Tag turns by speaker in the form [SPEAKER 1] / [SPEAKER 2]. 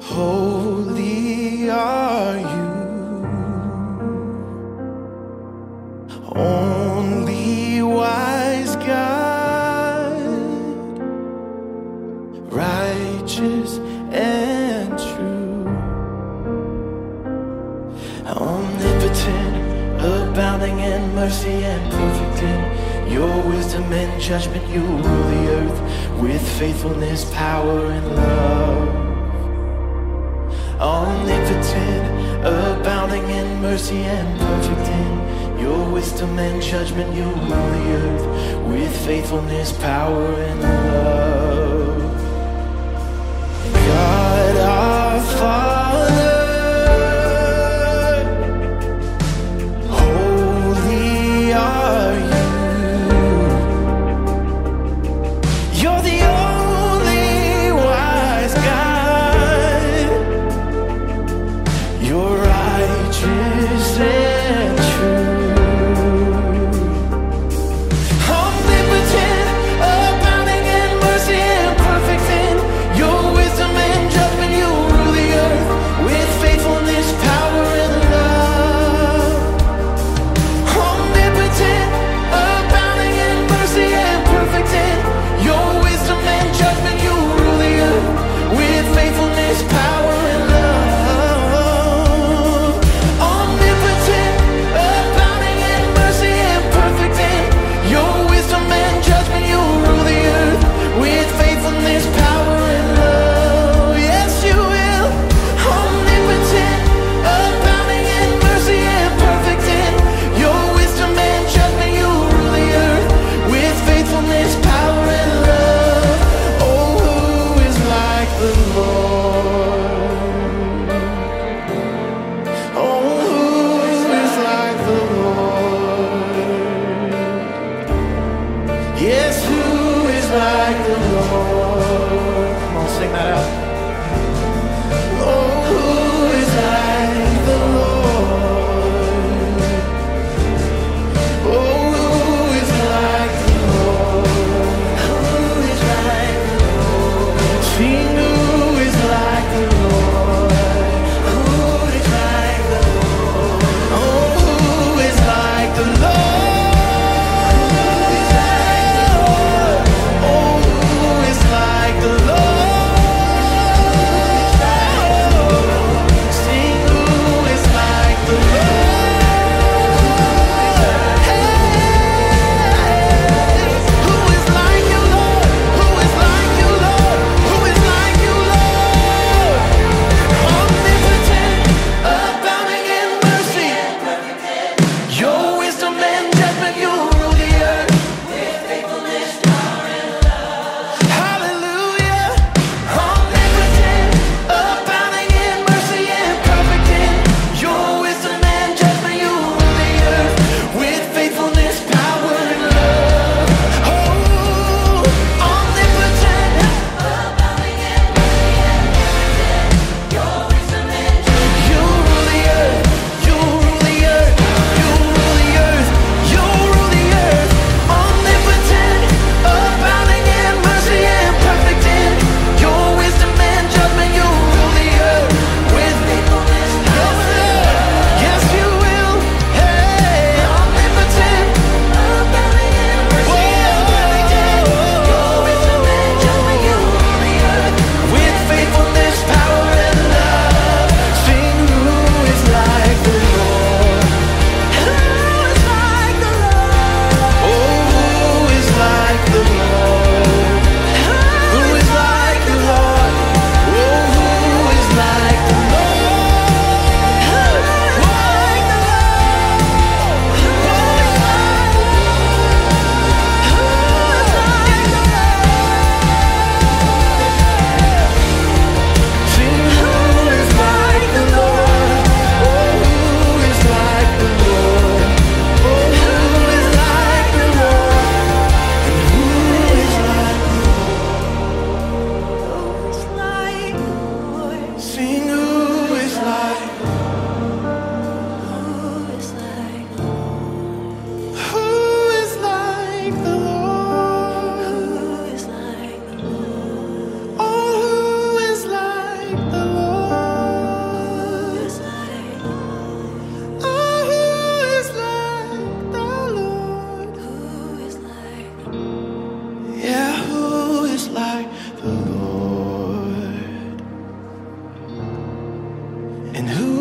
[SPEAKER 1] Holy are you, only wise God, righteous and true, omnipotent, abounding in mercy and perfect in your wisdom and judgment. You rule the earth with faithfulness, power, and love. Omnipotent, abounding in mercy and perfect in your wisdom and judgment. You rule the earth with faithfulness, power, and love. God our Father, holy are you. You're the only wise God. You're righteous and true, omnipotent, abounding in mercy and perfect in your wisdom and judgment. You rule the earth with faithfulness, power, and love. Omnipotent, abounding in mercy and perfect in your wisdom and judgment. You rule the earth with faithfulness, power, and love. Yes, who is like the Lord? Come on, sing that out. Oh, who is like the Lord? Oh, who is like the Lord? Who is like the Lord? Sing, who is like the Lord? Who is like the Lord? Oh, who is like the Lord? And who